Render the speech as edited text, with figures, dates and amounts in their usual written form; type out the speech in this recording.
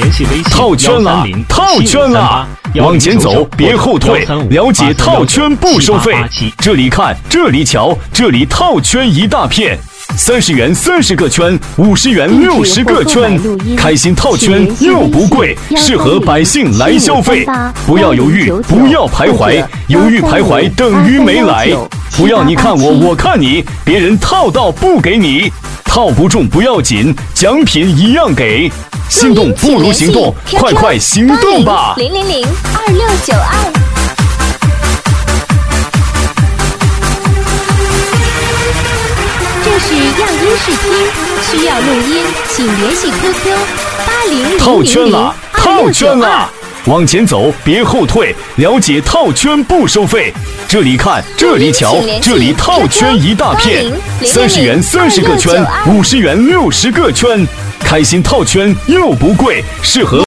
套圈了，套圈了！往前走，别后退。了解套圈不收费。这里看，这里瞧，这里套圈一大片。30元30个圈，50元60个圈，开心套圈又不贵，适合百姓来消费。不要犹豫，不要徘徊，犹豫徘徊等于没来。不要你看我，我看你，别人套到不给你，套不中不要紧，奖品一样给。心动不如行动，快快行动吧 ！0002692。这是样音试听，需要录音，请联系 QQ 80002692。 套圈了，套圈了！往前走，别后退。了解套圈不收费。这里看，这里瞧，这里套圈一大片。30元30个圈，50元60个圈，开心套圈又不贵，适合。